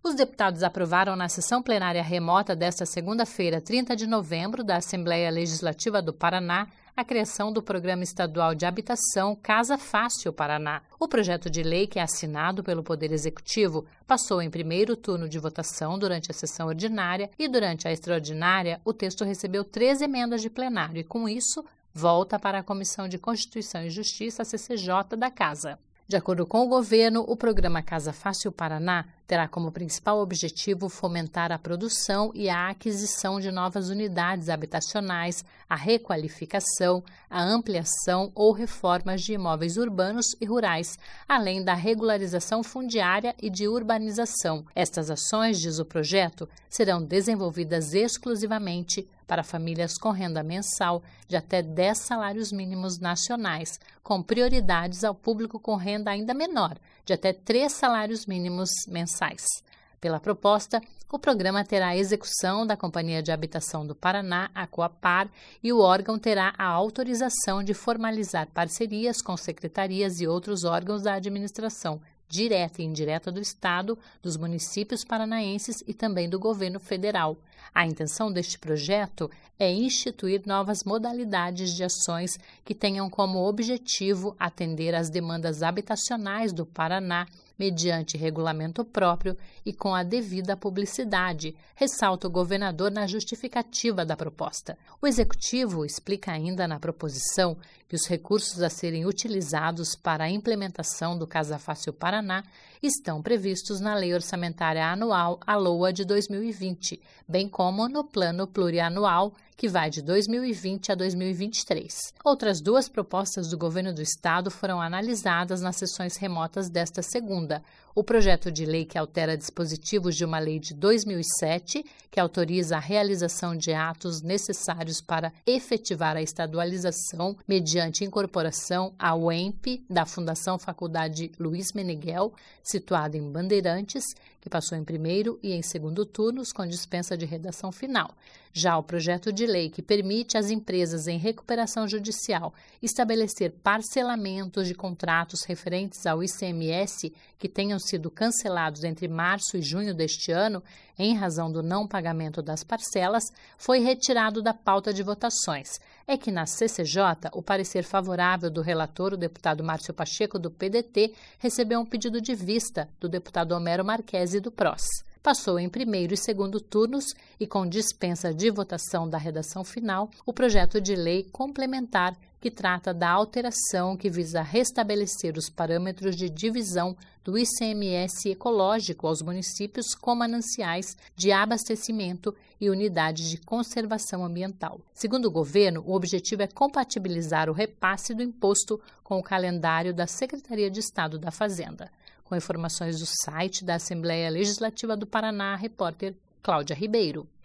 Os deputados aprovaram na sessão plenária remota desta segunda-feira, 30 de novembro, da Assembleia Legislativa do Paraná, a criação do Programa Estadual de Habitação Casa Fácil Paraná. O projeto de lei, que é assinado pelo Poder Executivo, passou em primeiro turno de votação durante a sessão ordinária e, durante a extraordinária, o texto recebeu 3 emendas de plenário e, com isso, volta para a Comissão de Constituição e Justiça, a CCJ, da Casa. De acordo com o governo, o programa Casa Fácil Paraná terá como principal objetivo fomentar a produção e a aquisição de novas unidades habitacionais, a requalificação, a ampliação ou reformas de imóveis urbanos e rurais, além da regularização fundiária e de urbanização. Estas ações, diz o projeto, serão desenvolvidas exclusivamente para famílias com renda mensal de até 10 salários mínimos nacionais, com prioridades ao público com renda ainda menor, de até 3 salários mínimos mensais. Pela proposta, o programa terá a execução da Companhia de Habitação do Paraná, a Coapar, e o órgão terá a autorização de formalizar parcerias com secretarias e outros órgãos da administração direta e indireta do Estado, dos municípios paranaenses e também do governo federal. A intenção deste projeto é instituir novas modalidades de ações que tenham como objetivo atender às demandas habitacionais do Paraná mediante regulamento próprio e com a devida publicidade, ressalta o governador na justificativa da proposta. O Executivo explica ainda na proposição que os recursos a serem utilizados para a implementação do Casa Fácil Paraná estão previstos na Lei Orçamentária Anual, a LOA, de 2020, bem como no Plano Plurianual, que vai de 2020 a 2023. Outras 2 propostas do governo do Estado foram analisadas nas sessões remotas desta segunda. O projeto de lei que altera dispositivos de uma lei de 2007, que autoriza a realização de atos necessários para efetivar a estadualização mediante incorporação ao UEMP da Fundação Faculdade Luiz Meneghel, situada em Bandeirantes, que passou em primeiro e em segundo turnos com dispensa de redação final. Já o projeto de lei que permite às empresas em recuperação judicial estabelecer parcelamentos de contratos referentes ao ICMS que tenham sido cancelados entre março e junho deste ano, em razão do não pagamento das parcelas, foi retirado da pauta de votações. É que na CCJ, o parecer favorável do relator, o deputado Márcio Pacheco, do PDT, recebeu um pedido de vista do deputado Homero Marquesi, do PROS. Passou em primeiro e segundo turnos e, com dispensa de votação da redação final, o projeto de lei complementar que trata da alteração que visa restabelecer os parâmetros de divisão do ICMS ecológico aos municípios com mananciais de abastecimento e unidades de conservação ambiental. Segundo o governo, o objetivo é compatibilizar o repasse do imposto com o calendário da Secretaria de Estado da Fazenda. Com informações do site da Assembleia Legislativa do Paraná, a repórter Cláudia Ribeiro.